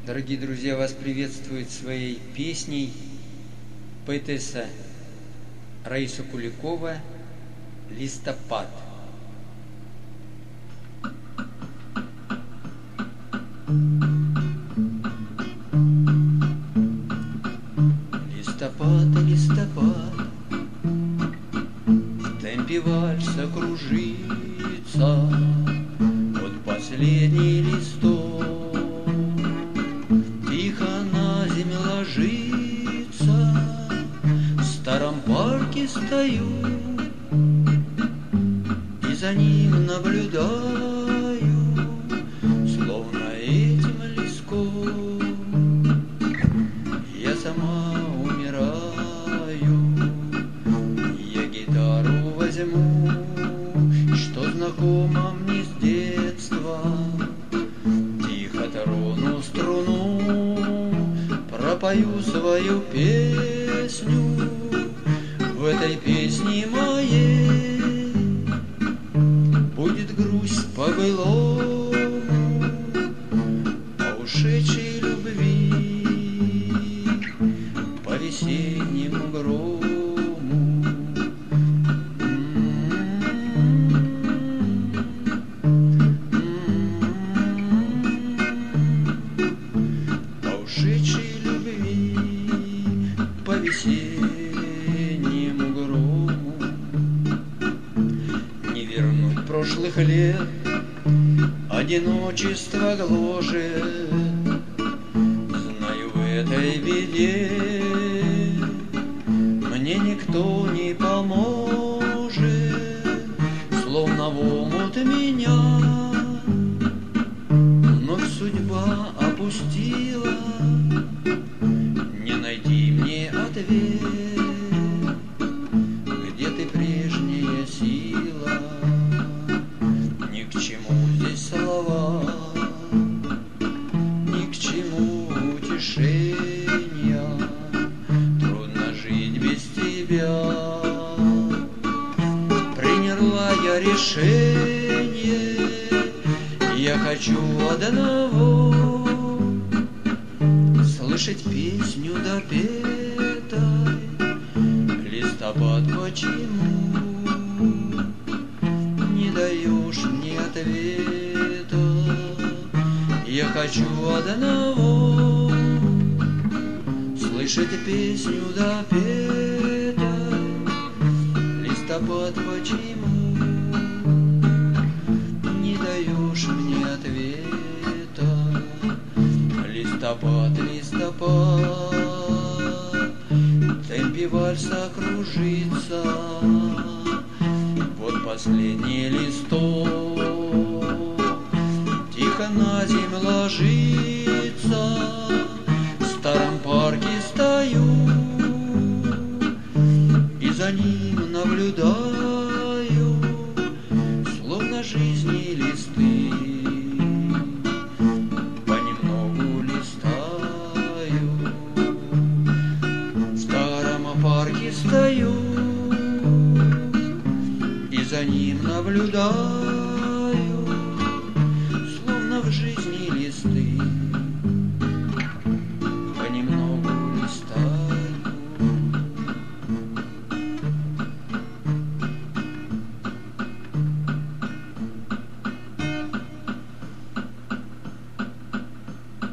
Дорогие друзья, вас приветствует своей песней поэтесса Раиса Куликова «Листопад». Листопад, листопад, в темпе вальса кружится, вот последний листок тихо на землю ложится. В старом парке стою и за ним наблюдаю, словно этим листком я сама умираю. Я гитару возьму, что знакомо мне с детства, тихо трону струну, пропою свою песню. В этой песне моей будет грусть по былому, по ушедшей любви, по весеннему грому. По ушедшей любви, по весеннему грому. Не вернуть прошлых лет, одиночество гложет. Знаю, в этой беде мне никто не поможет. Словно в омут меня вновь судьба опустила. Не найти мне ответ, где ты, прежняя сила. Ни к чему здесь слова, ни к чему утешения. Трудно жить без тебя. Приняла я решение, я хочу одного — слышать песню допетой. Листопад, почему не даешь мне ответа? Я хочу одного — слышать песню допетой. Листопад, почему не даешь мне ответа? Листопад, листопад, в темпе вальса кружится, вот последний листок